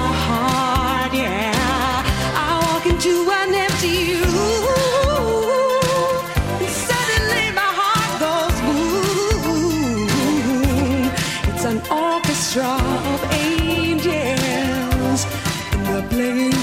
heart, yeah. I walk into an empty room, and suddenly my heart goes boom. It's an orchestra of angels, and they're playing